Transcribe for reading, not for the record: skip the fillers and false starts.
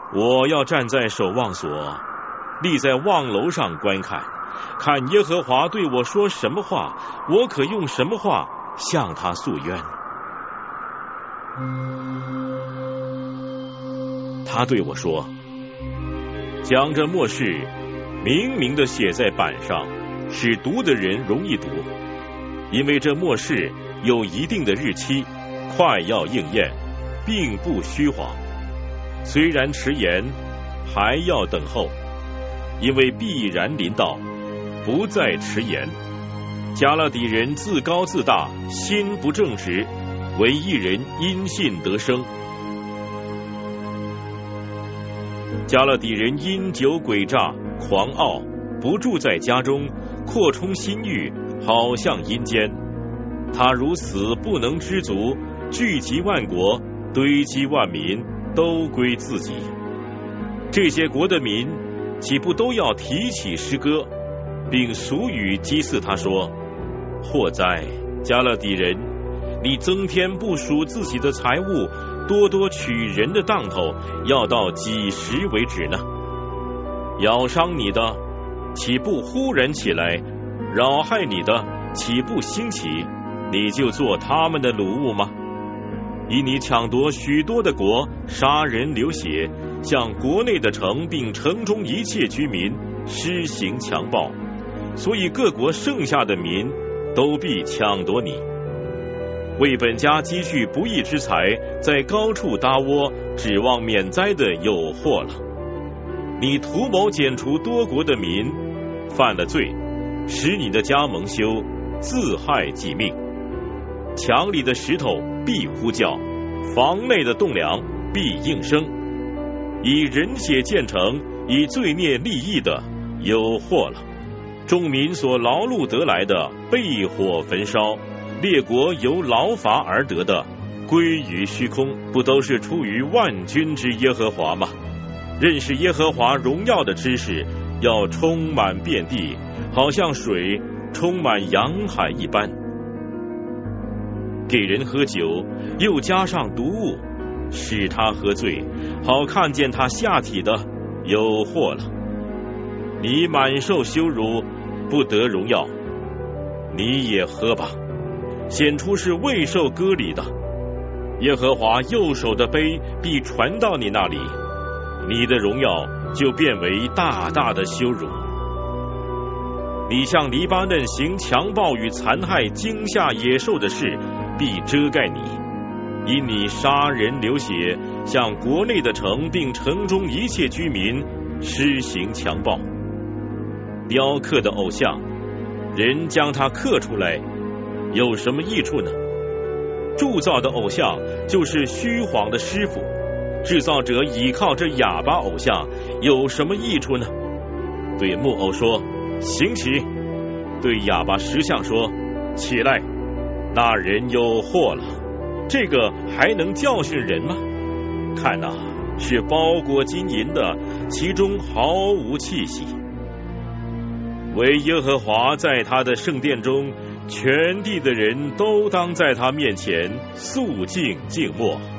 我要站在守望所，立在望楼上观看，看耶和华对我说什么话，我可用什么话向他诉冤。他对我说，将这默示明明的写在板上，使读的人容易读，因为这默示有一定的日期，快要应验，并不虚谎。虽然迟延，还要等候，因为必然临到，不再迟延。加勒底人自高自大，心不正直，唯一人因信得生。加勒底人因酒诡诈，狂傲，不住在家中，扩充心欲，好像阴间。他如此不能知足，聚集万国，堆积万民，都归自己。这些国的民岂不都要提起诗歌，并俗语讥刺他说，祸哉，加勒底人，你增添不属自己的财物，多多取人的当头，要到几时为止呢？咬伤你的岂不忽然起来，扰害你的岂不兴起，你就做他们的掳物吗？以你抢夺许多的国，杀人流血，向国内的城并城中一切居民施行强暴，所以各国剩下的民都必抢夺你。为本家积蓄不义之财，在高处搭窝，指望免灾的有祸了。你图谋剪除多国的民，犯了罪，使你的家蒙羞，自害己命。墙里的石头必呼叫，房内的栋梁必应声。以人血建成，以罪孽立意的有祸了。众民所劳碌得来的被火焚烧，列国由劳乏而得的归于虚空，不都是出于万军之耶和华吗？认识耶和华荣耀的知识要充满遍地，好像水充满洋海一般。给人喝酒，又加上毒物，使他喝醉，好看见他下体的有祸了。你满受羞辱，不得荣耀，你也喝吧，显出是未受割礼的。耶和华右手的杯必传到你那里，你的荣耀就变为大大的羞辱。你向黎巴嫩行强暴与残害、惊吓野兽的事，必遮盖你，因你杀人流血，向国内的城并城中一切居民施行强暴。雕刻的偶像，人将它刻出来，有什么益处呢？铸造的偶像就是虚谎的师傅，制造者倚靠这哑巴偶像，有什么益处呢？对木偶说，行起；对哑巴石像说，起来。那人有祸了，这个还能教训人吗？看哪，是包裹金银的，其中毫无气息。唯耶和华在他的圣殿中，全地的人都当在他面前肃静静默。